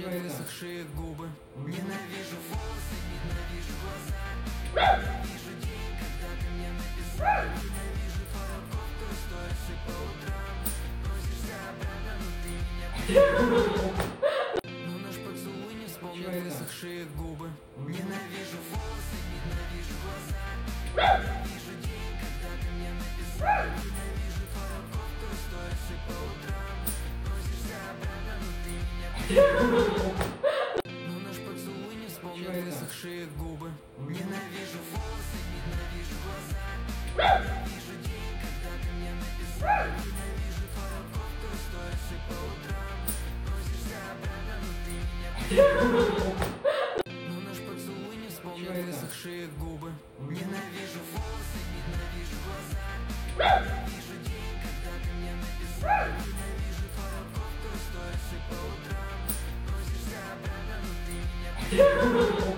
твои высохшие губы. Ненавижу волосы, ненавижу глаза. Ненавижу день, когда ты мне написал. Ненавижу твою кофту и сторисы по утрам. Просишься обратно, но ты меня потерял. Но наш поцелуй не вспомнил твои высохшие губы. Ненавижу волосы, ненавижу глаза. Ненавижу день, когда ты мне написал. Ненавижу твою кофту и сторисы по утрам. Просишься обратно, но ты меня потерял. Но наш поцелуй не вспомнил твои высохшие губы. Ненавижу волосы, ненавижу глаза. Ненавижу день, когда ты мне написал. Ненавижу твою кофту и сторисы по утрам. Просишься обратно, но ты меня потерял. Но наш поцелуй не вспомнил твои высохшие губы. Ненавижу волосы, ненавижу глаза. Ненавижу день, когда ты мне написал. Ненавижу твою кофту и сторисы по утрам. Просишься обратно, но ты меня потерял.